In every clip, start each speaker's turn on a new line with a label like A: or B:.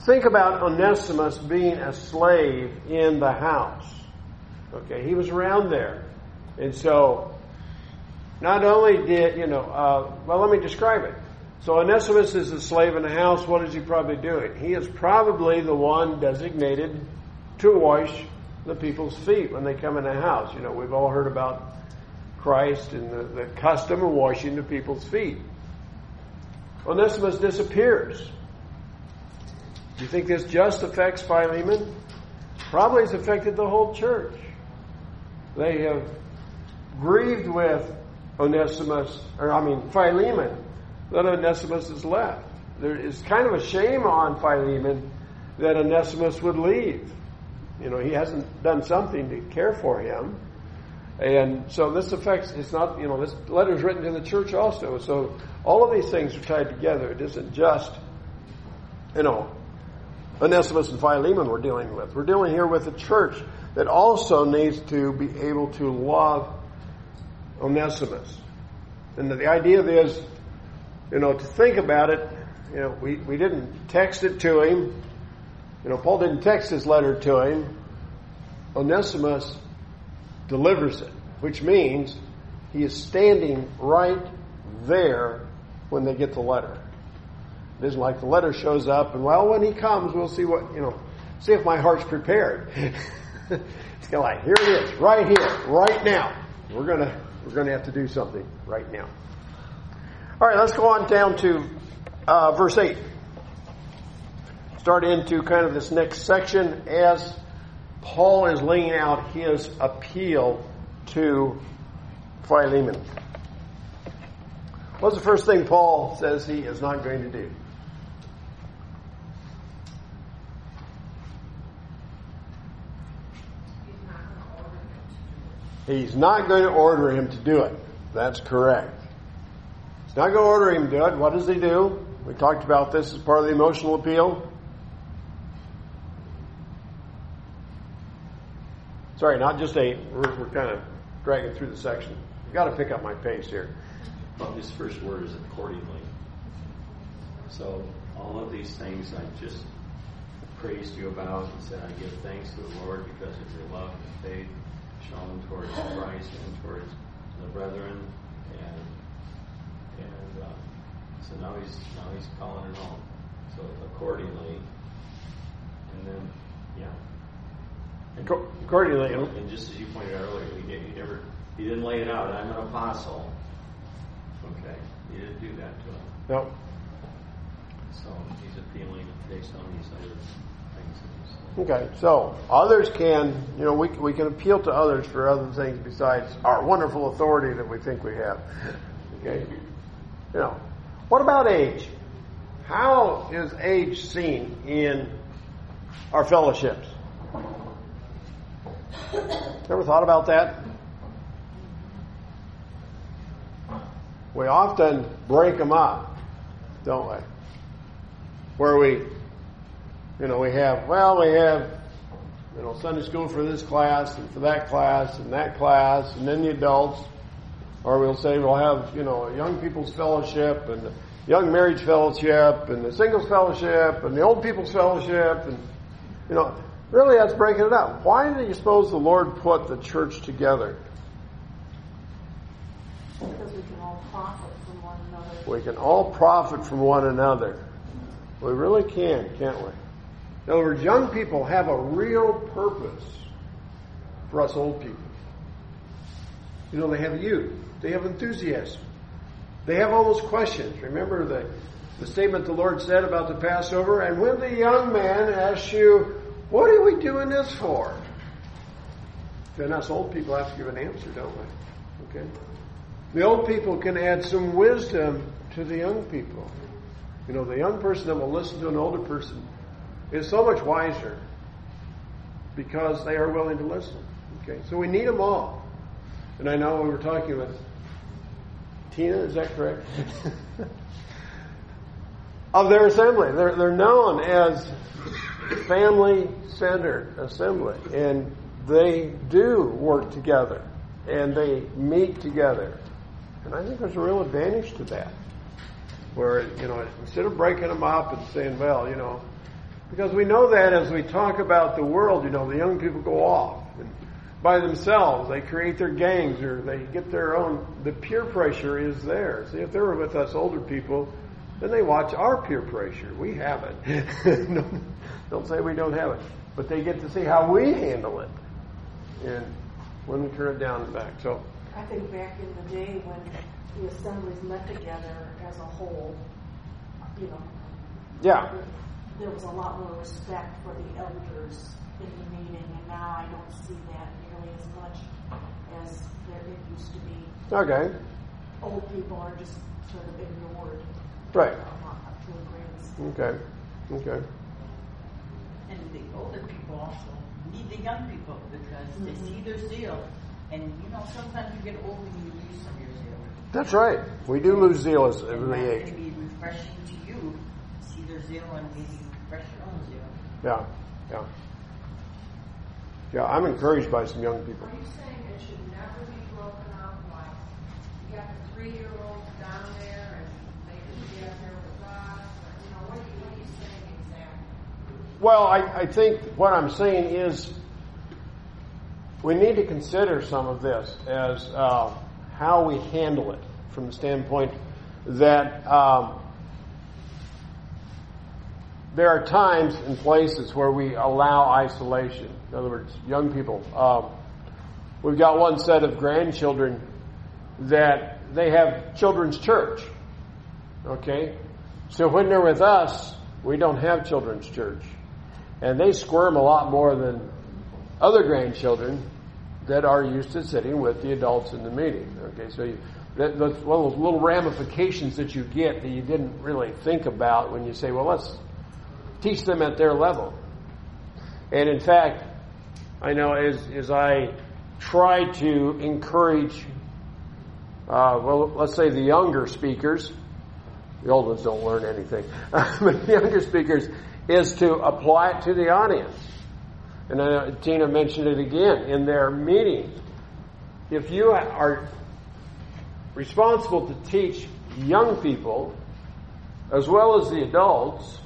A: think about Onesimus being a slave in the house. Okay, he was around there. And so, not only did, let me describe it. So Onesimus is a slave in the house. What is he probably doing? He is probably the one designated to wash the people's feet when they come in the house. We've all heard about Christ and the custom of washing the people's feet. Onesimus disappears. Do you think this just affects Philemon? Probably it's affected the whole church. They have grieved with Philemon, that Onesimus is left. There is kind of a shame on Philemon that Onesimus would leave. He hasn't done something to care for him. And so this affects, it's not, this letter is written to the church also. So all of these things are tied together. It isn't just, Onesimus and Philemon we're dealing with. We're dealing here with a church that also needs to be able to love Onesimus. And the idea is, to think about it, we didn't text it to him. Paul didn't text his letter to him. Onesimus delivers it, which means he is standing right there when they get the letter. It isn't like the letter shows up and, when he comes, we'll see see if my heart's prepared. It's kind of like, here it is, right here, right now. We're gonna have to do something right now. All right, let's go on down to verse 8. Start into kind of this next section as Paul is laying out his appeal to Philemon. What's the first thing Paul says he is not going to do? He's not going to order him to do it. That's correct. He's not going to order him to do it. What does he do? We talked about this as part of the emotional appeal. Sorry, not just 8. We're kind of dragging through the section. You've got to pick up my pace here.
B: Well, his first word is accordingly. So all of these things I just praised you about and said I give thanks to the Lord because of your love and faith shown towards Christ and towards the brethren, and so now he's calling it home. So accordingly, and then
A: accordingly,
B: and just as you pointed out earlier, he didn't lay it out. I'm an apostle. Okay, he didn't do that to him.
A: No.
B: So he's appealing based on these other things.
A: Okay, so others can, we can appeal to others for other things besides our wonderful authority that we think we have. Okay? What about age? How is age seen in our fellowships? Ever thought about that? We often break them up, don't we? Where we have Sunday school for this class and for that class and that class and then the adults. Or we'll say we'll have, young people's fellowship and the young marriage fellowship and the singles fellowship and the old people's fellowship. And, really that's breaking it up. Why do you suppose the Lord put the church together?
C: Because we can all profit from one another.
A: We can all profit from one another. We really can, can't we? In other words, young people have a real purpose for us old people. They have youth. They have enthusiasm. They have all those questions. Remember the statement the Lord said about the Passover? And when the young man asks you, what are we doing this for? Then us old people have to give an answer, don't we? Okay? The old people can add some wisdom to the young people. The young person that will listen to an older person is so much wiser because they are willing to listen. Okay, so we need them all. And I know we were talking with Tina, is that correct? Of their assembly. They're known as family-centered assembly. And they do work together. And they meet together. And I think there's a real advantage to that. Where, instead of breaking them up and saying, well, Because we know that as we talk about the world, the young people go off and by themselves. They create their gangs or they get their own. The peer pressure is there. See, if they were with us older people, then they watch our peer pressure. We have it. Don't say we don't have it. But they get to see how we handle it. And when we turn it down and back. So
C: I think back in the day when the assemblies met together as a whole,
A: yeah.
C: There was a lot more respect for the elders in the meeting, and now I don't see that nearly as much as it used to be.
A: Okay.
C: Old people are just sort of ignored.
A: Right.
C: To a great
A: extent. Okay.
D: And the older people also need the young people because they see their zeal. And, sometimes you get old and you lose some of your zeal.
A: That's right. We do lose zeal as the age.
D: It can be refreshing to you to see their zeal and maybe refresh your own zeal.
A: Yeah, I'm encouraged by some young people.
E: Are you saying it should never be broken up? Like, you got the 3-year-olds down there and they can get there with us? Or, what are you saying exactly?
A: Well, I think what I'm saying is we need to consider some of this as how we handle it from the standpoint that there are times and places where we allow isolation. In other words, young people. We've got one set of grandchildren that they have children's church. Okay? So when they're with us, we don't have children's church. And they squirm a lot more than other grandchildren that are used to sitting with the adults in the meeting. Okay, so that's one of those little ramifications that you get that you didn't really think about when you say, well, let's teach them at their level. And in fact, I know as I try to encourage, let's say the younger speakers, the old ones don't learn anything, but the younger speakers, is to apply it to the audience. And Tina mentioned it again in their meeting. If you are responsible to teach young people as well as the adults,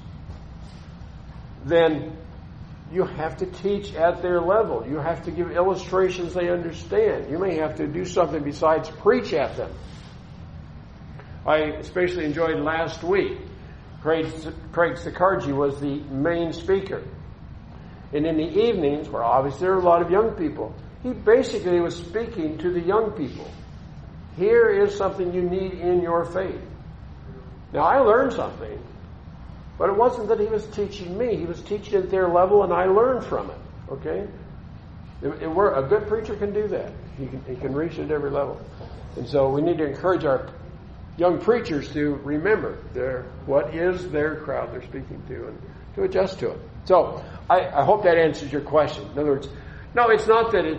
A: then you have to teach at their level. You have to give illustrations they understand. You may have to do something besides preach at them. I especially enjoyed last week. Craig Sakarji was the main speaker. And in the evenings, where obviously there are a lot of young people, he basically was speaking to the young people. Here is something you need in your faith. Now, I learned something, but it wasn't that he was teaching me. He was teaching at their level, and I learned from it. Okay? A good preacher can do that. He can reach at every level. And so we need to encourage our young preachers to remember what is their crowd they're speaking to and to adjust to it. So I hope that answers your question. In other words, no, it's not that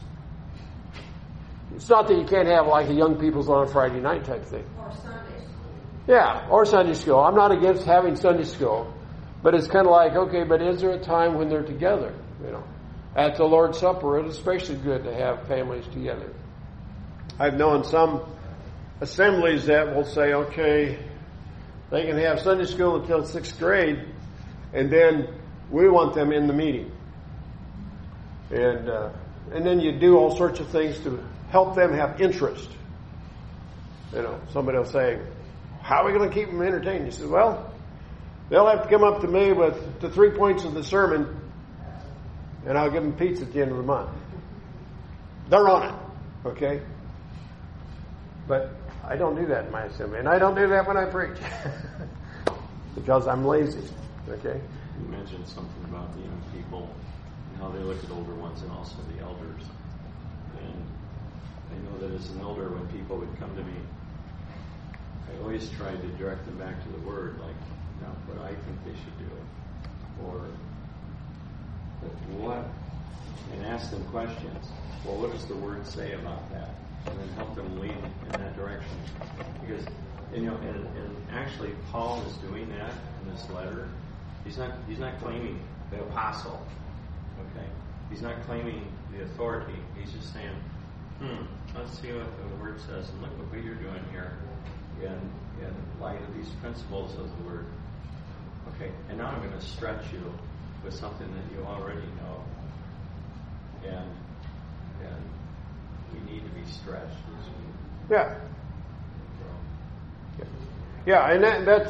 A: you can't have like a young people's on a Friday night type thing.
E: Or Sunday school.
A: Yeah, or Sunday school. I'm not against having Sunday school, but it's kind of like, okay, but is there a time when they're together? At the Lord's Supper, it's especially good to have families together. I've known some assemblies that will say, okay, they can have Sunday school until 6th grade, and then we want them in the meeting. And then you do all sorts of things to help them have interest. Somebody will say, how are we going to keep them entertained? You say, well, they'll have to come up to me with the 3 points of the sermon, and I'll give them pizza at the end of the month. They're on it, okay? But I don't do that in my assembly, and I don't do that when I preach because I'm lazy, okay?
B: You mentioned something about the young people and how they look at older ones and also the elders. And I know that as an elder, when people would come to me, I always tried to direct them back to the Word, like, what I think they should do. Or what? And ask them questions. Well, what does the Word say about that? And then help them lead in that direction. Because, and actually Paul is doing that in this letter. He's not claiming the apostle. Okay? He's not claiming the authority. He's just saying, let's see what the Word says, and look what you're doing here in light of these principles of the Word. Okay, and now I'm going to stretch you with something that you already know. And we need to be stretched this week.
A: Yeah. Yeah, and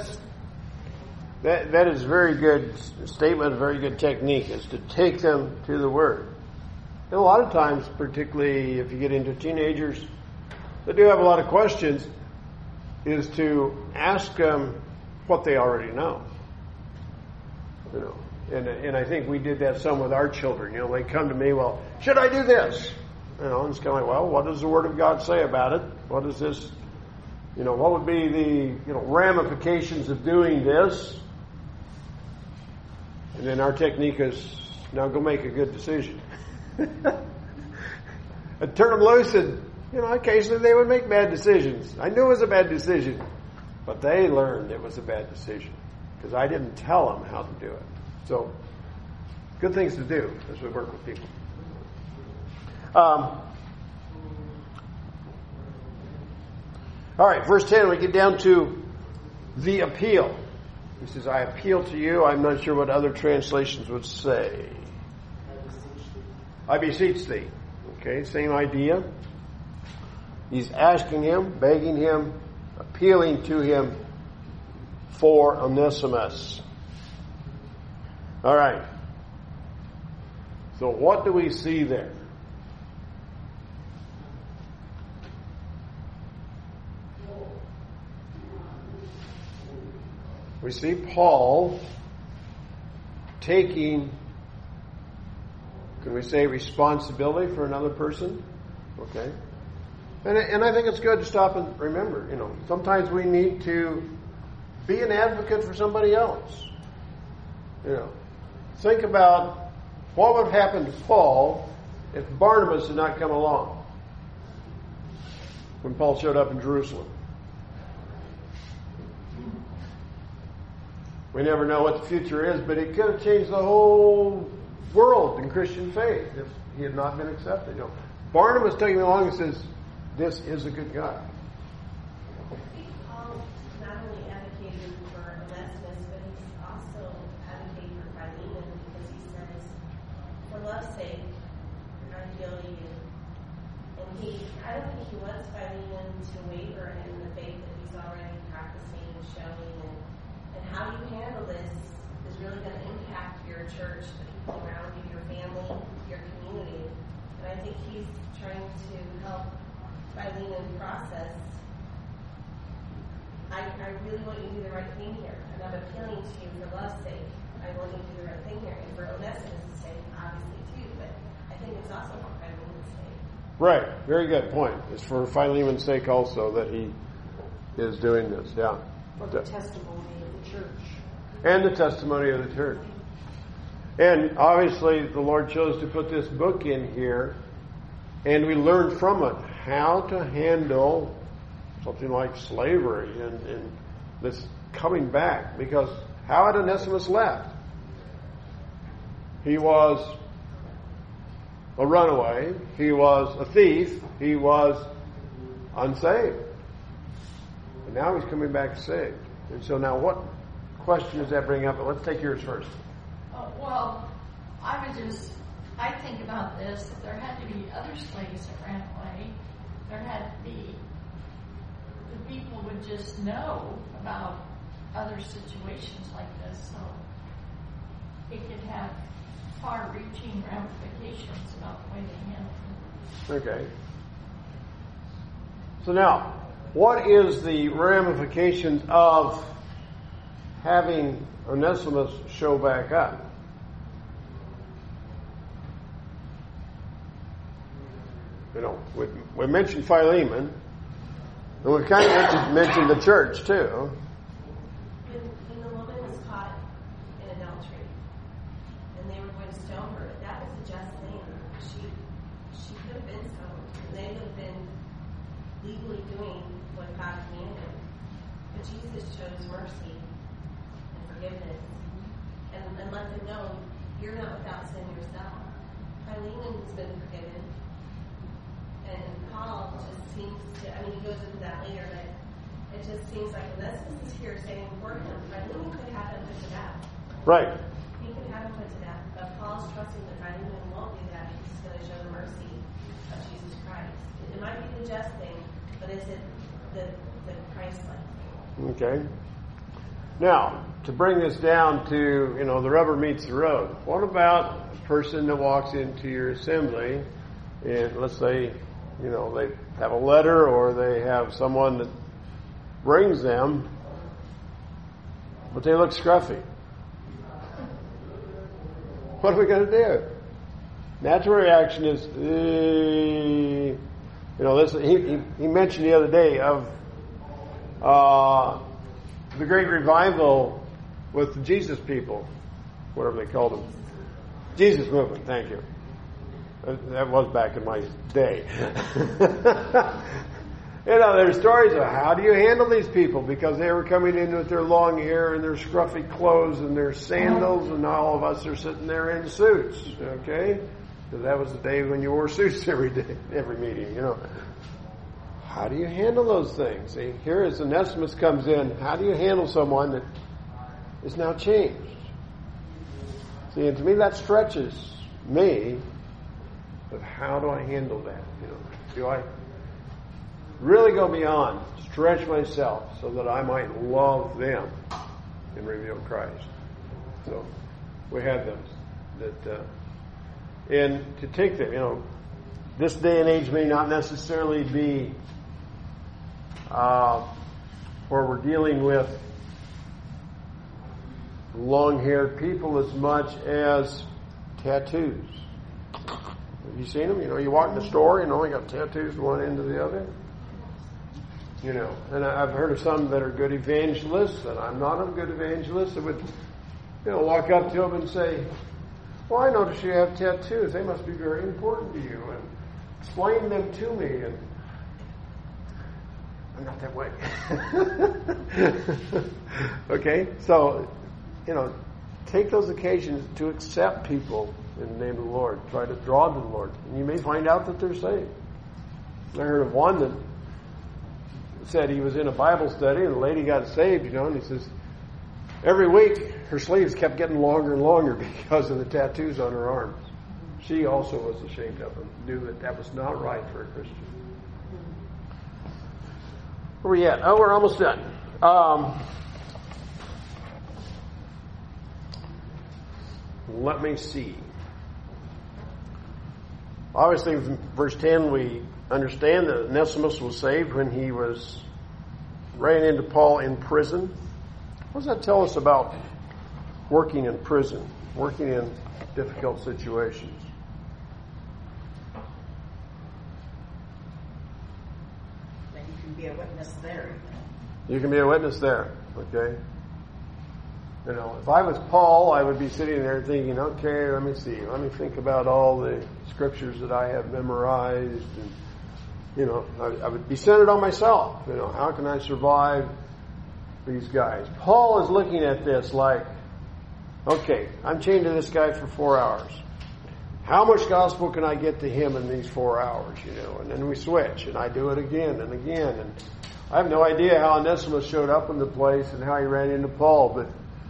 A: that is a very good statement, a very good technique, is to take them to the Word. And a lot of times, particularly if you get into teenagers that do have a lot of questions, is to ask them what they already know. You know, and I think we did that some with our children. You know, they come to me, well, should I do this? You know, and it's kind of like, well, what does the Word of God say about it? What is this? You know, what would be the ramifications of doing this? And then our technique is, now go make a good decision. I'd turn them loose, and occasionally they would make bad decisions. I knew it was a bad decision, but they learned it was a bad decision because I didn't tell them how to do it. So, good things to do as we work with people. All right, verse 10, we get down to the appeal. He says, I appeal to you. I'm not sure what other translations would say. I beseech thee. Okay, same idea. He's asking him, begging him, appealing to him for Onesimus. All right. So what do we see there? We see Paul taking, can we say, responsibility for another person? Okay. And I think it's good to stop and remember, sometimes we need to be an advocate for somebody else. Think about what would have happened to Paul if Barnabas had not come along when Paul showed up in Jerusalem. We never know what the future is, but it could have changed the whole world in Christian faith if he had not been accepted. Barnabas taking him along and says, this is a good guy.
F: I think Paul not only advocated for Onesimus, but he's also advocating for Philemon because he says, for love's sake, I feel you. And I don't think he wants Philemon to waver in the faith that he's already practicing and showing. And how you handle this is really going to impact your church, the people around you, your family, your community. And I think he's trying to help Philemon process. I really want you to do the right thing here. And I'm appealing to you for love's sake. I want you to do the right thing here. And for Onesimus' sake, obviously, too. But I think it's also for Philemon's sake.
A: Right. Very good point. It's for Philemon's sake also that he is doing this. Yeah.
C: For the testimony of the church.
A: And the testimony of the church. And obviously the Lord chose to put this book in here, and we learn from it how to handle something like slavery and this coming back. Because how had Onesimus left? He was a runaway. He was a thief. He was unsaved. And now he's coming back saved. And so now what question does that bring up? But let's take yours first.
G: Well, I think about this, that there had to be other slaves that ran away. There had to be, the people would just know about other situations like this, so it could have far-reaching ramifications about the way they handled it.
A: Okay. So now, what is the ramifications of having Onesimus show back up? We mentioned Philemon, and we kind of mentioned the church too.
F: When the woman was caught in adultery, and they were going to stone her, that was a just thing. She could have been stoned, and they would have been legally doing what God commanded. But Jesus chose mercy and forgiveness, and let them know you're not without sin yourself. Philemon's been forgiven. And Paul just seems to, he goes into that later, but it just seems like Onesimus is here saying for him, Philemon could have him put to death.
A: Right.
F: He could have him put to death, but Paul's trusting that Philemon won't do that. He's going to show the mercy of Jesus Christ. It might be the just thing, but is it the Christ-like thing?
A: Okay. Now, to bring this down to, the rubber meets the road. What about a person that walks into your assembly and let's say, they have a letter or they have someone that brings them, but they look scruffy. What are we going to do? Natural reaction is, he mentioned the other day of the great revival with the Jesus people, whatever they called them. Jesus movement, thank you. That was back in my day. There's stories of how do you handle these people, because they were coming in with their long hair and their scruffy clothes and their sandals, and all of us are sitting there in suits, okay? Because that was the day when you wore suits every day, every meeting, How do you handle those things? See, here as Onesimus comes in, how do you handle someone that is now changed? See, and to me that stretches me, but how do I handle that? Do I really go beyond, stretch myself so that I might love them and reveal Christ? So we have them that, and to take them, this day and age may not necessarily be where we're dealing with long-haired people as much as tattoos. Have you seen them? You walk in the store, they got tattoos one end to the other. And I've heard of some that are good evangelists, and I'm not a good evangelist, that would, walk up to them and say, well, I notice you have tattoos. They must be very important to you. And explain them to me. And I'm not that way. Okay? So, take those occasions to accept people in the name of the Lord. Try to draw them to the Lord. And you may find out that they're saved. I heard of one that said he was in a Bible study and the lady got saved, and he says, every week her sleeves kept getting longer and longer because of the tattoos on her arms. She also was ashamed of them, knew that was not right for a Christian. Where are we at? Oh, we're almost done. Let me see. Obviously, in verse 10, we understand that Onesimus was saved when he ran into Paul in prison. What does that tell us about working in prison, working in difficult situations?
D: Then you can be a witness there.
A: You can be a witness there, okay? If I was Paul, I would be sitting there thinking, okay, let me see. Let me think about all the scriptures that I have memorized. And, I would be centered on myself. How can I survive these guys? Paul is looking at this like, okay, I'm chained to this guy for 4 hours. How much gospel can I get to him in these 4 hours? And then we switch, and I do it again and again. And I have no idea how Onesimus showed up in the place and how he ran into Paul, but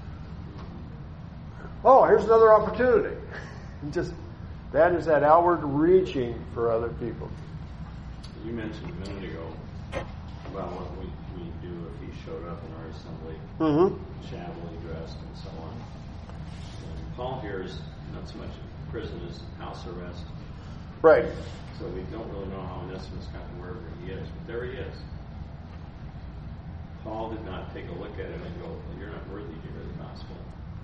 A: here's another opportunity. That is that outward reaching for other people.
B: You mentioned a minute ago about what we do if he showed up in our assembly, shabbily dressed and so on. And Paul here is not so much in prison as house arrest.
A: Right.
B: So we don't really know how Onesimus got to wherever he is, but there he is. Paul did not take a look at him and go, well, you're not worthy to hear the gospel.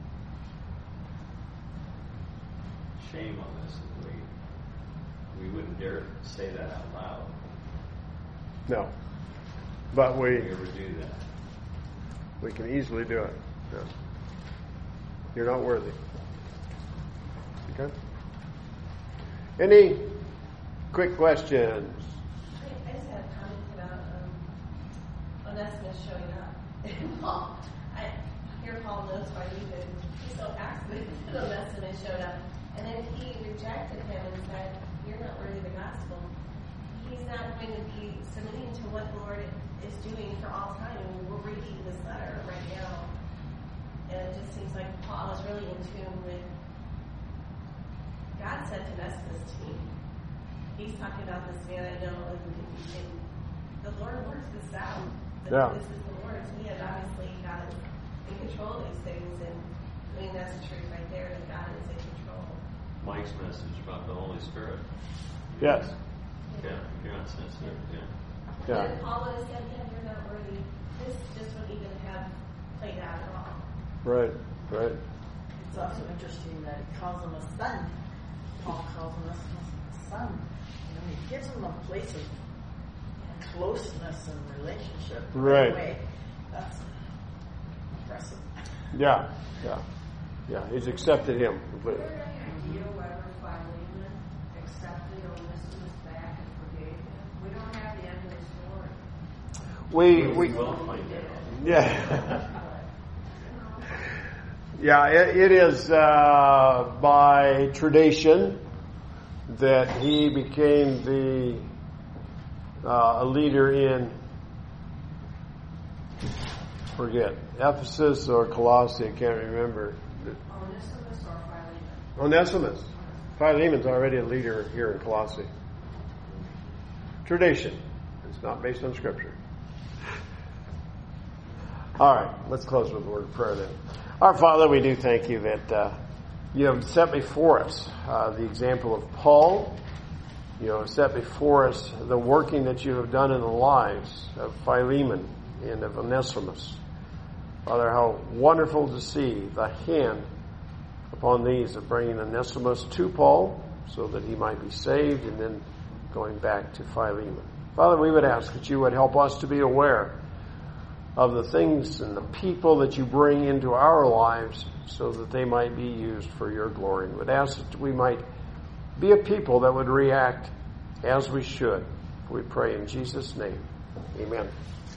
B: Shame on us. We wouldn't dare say that out loud.
A: No. But we
B: ever do that.
A: We can easily do it. Yeah. You're not worthy. Okay? Any quick questions?
F: I just had a comment about Onesimus showing up. Paul, I hear Paul knows why he's so accident that Onesimus showed up. And then he rejected him and said, you're not worthy of the gospel. He he's not going to be submitting to what the Lord is doing for all time. I mean, we're reading this letter right now, and it just seems like Paul is really in tune with God sent a message to me. He's talking about this man I know, and the Lord works this out.
A: Yeah.
F: This is the Lord's hand. Obviously, God is in control of these things, and I mean, that's the truth right there, that God is in control.
B: Mike's message about the Holy Spirit.
A: Yes.
B: Yeah, you're not sensitive. Yeah.
A: Yeah.
F: But if Paul would have said, yeah, you're not worthy, this just wouldn't even have played out at all.
A: Right. Right.
D: It's also interesting that he calls him a son. Paul calls him a son. You know, he gives him a place of closeness and relationship.
A: Right.
D: Away. That's impressive.
A: Yeah. Yeah. Yeah. He's accepted him
E: Is
A: completely.
E: there any idea whether Philemon accepted Onesimus back and forgave him? We don't have the end of the story.
A: We
B: will find out.
A: yeah. Yeah, it is by tradition that he became a leader in, forget, Ephesus or Colossae, I can't remember.
E: Onesimus or Philemon?
A: Onesimus. Philemon's already a leader here in Colossae. Tradition. It's not based on Scripture. All right, let's close with a word of prayer then. Our Father, we do thank you that you have set before us the example of Paul. You have set before us the working that you have done in the lives of Philemon and of Onesimus. Father, how wonderful to see the hand upon these of bringing Onesimus to Paul so that he might be saved and then going back to Philemon. Father, we would ask that you would help us to be aware of the things and the people that you bring into our lives so that they might be used for your glory. And would ask that we might be a people that would react as we should. We pray in Jesus' name. Amen.